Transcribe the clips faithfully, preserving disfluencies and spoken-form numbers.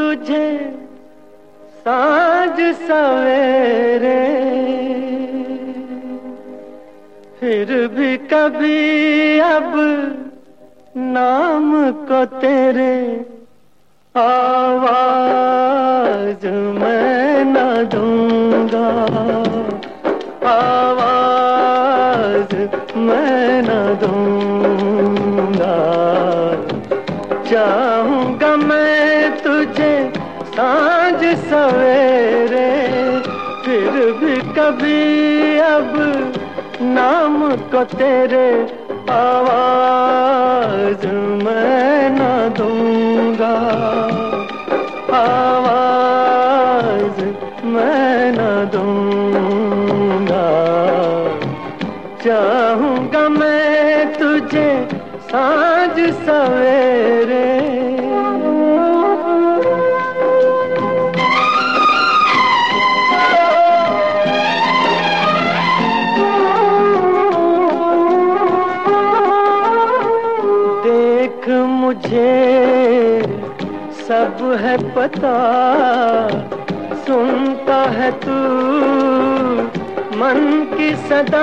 तुझे साँझ सवेरे, फिर भी कभी अब नाम को तेरे आवाज मैं न दूंगा, आवाज मैं न दूंगा। चाहूंगा मैं तुझे साँझ सवेरे, फिर भी कभी अब नाम को तेरे आवाज मैं न दूंगा, आवाज मैं न दूंगा। चाहूंगा मैं तुझे साँझ सवेरे। देख मुझे सब है पता, सुनता है तू मन की सदा।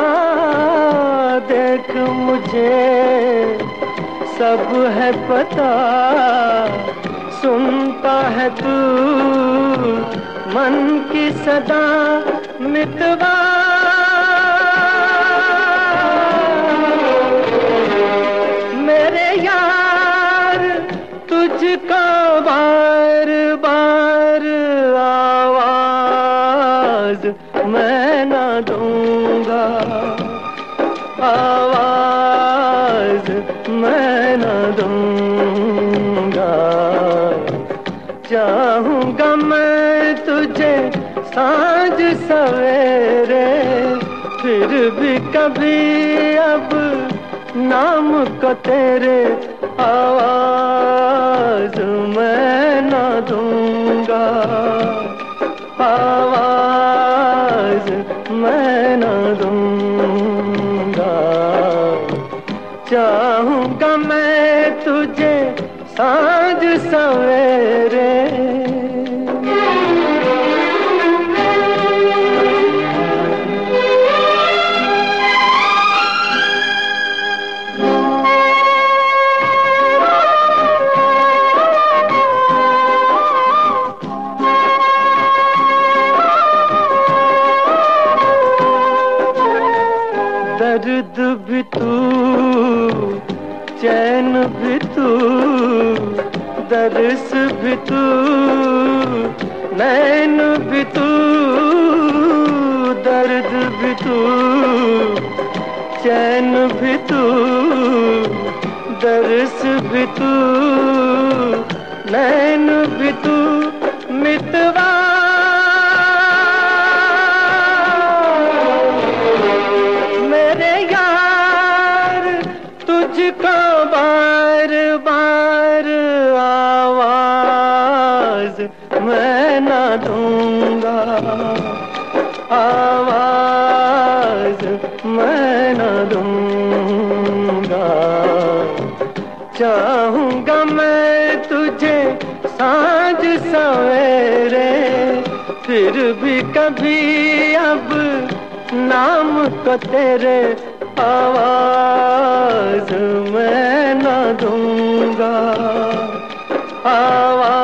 देख मुझे सब है पता, सुनता है तू मन की सदा। मितवा मेरे यार तुझको बार बार आवाज मैं न दूंगा, आवाज मैं न दूंगा। चाहूंगा मैं तुझे साँझ सवेरे, फिर भी कभी अब नाम को तेरे आवाज मैं न दूंगा, आवाज मैं न दूंगा। चाहूंगा मैं तुझे साँझ सवेरे। दर्द भी तू, चैन भी तू, दर्स भी तू, नैन भी तू। दर्द भी तू, चैन भी तू, दर्स भी तू, नैन भी तू। मितवा तुझको बार बार आवाज मैं न दूंगा, आवाज मैं न दूंगा। चाहूंगा मैं तुझे साँझ सवेरे, फिर भी कभी अब नाम को तेरे आवाज मैं न दूंगा, आवाज